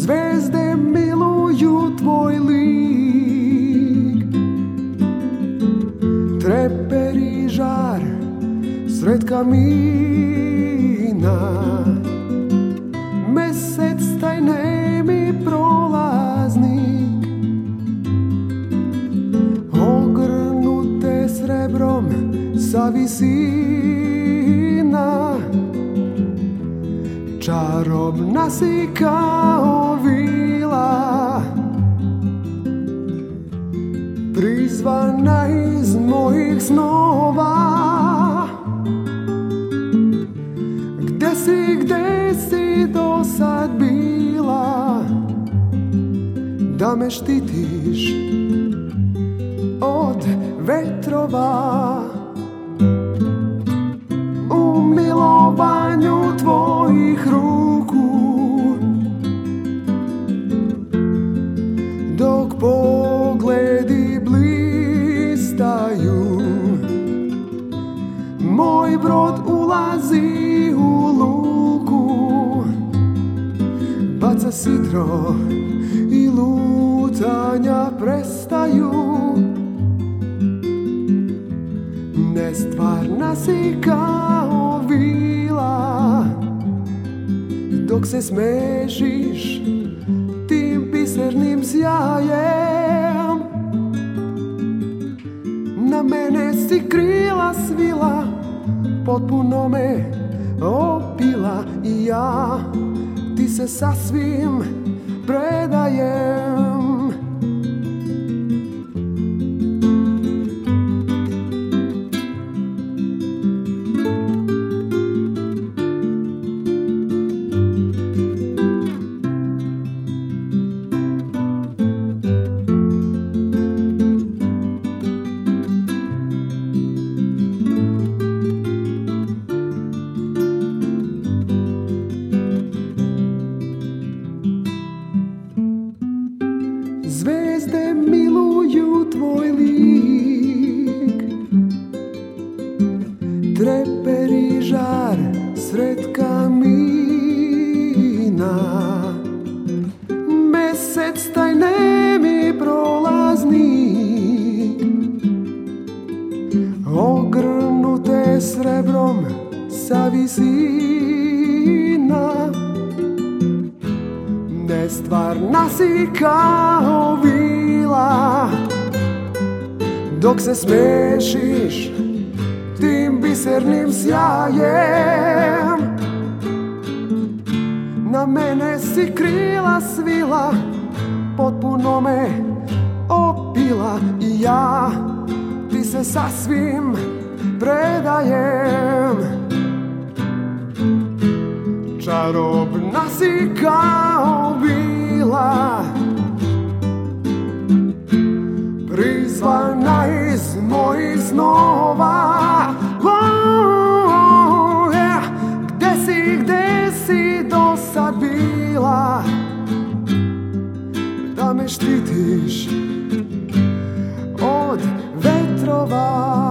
Zvezde miluju tvoj lik, treperi žar sred kamina. Mesec taj nemi prolaznik, ogrnute srebrom sa visina. Čarobna si kao vila, prizvana iz mojih snova. Gde si do sad bila, da me štitiš od vetrova? U milovanju tvojih ruku, dok pogledi blistaju, moj brod ulazi u luku. Baca sidro i lutanja prestaju. Nestvarna si kao vila, dok se smešiš tim bisernim sjajem. Na mene si krila svila, potpuno me opila i ja ti se sasvim predajem. Zvezde miluju tvoj lik, treperi žar sred kamina. Mesec taj nemi prolaznik, ogrnute srebrom sa visina. Nestvarna si kao vila, dok se smešiš tim bisernim sjajem. Na mene si krila svila, potpuno me opila i ja ti se sasvim predajem. Čarobna si kao vila, prizvana iz mojih snova. Gde si do sad bila, da me štitiš od vetrova?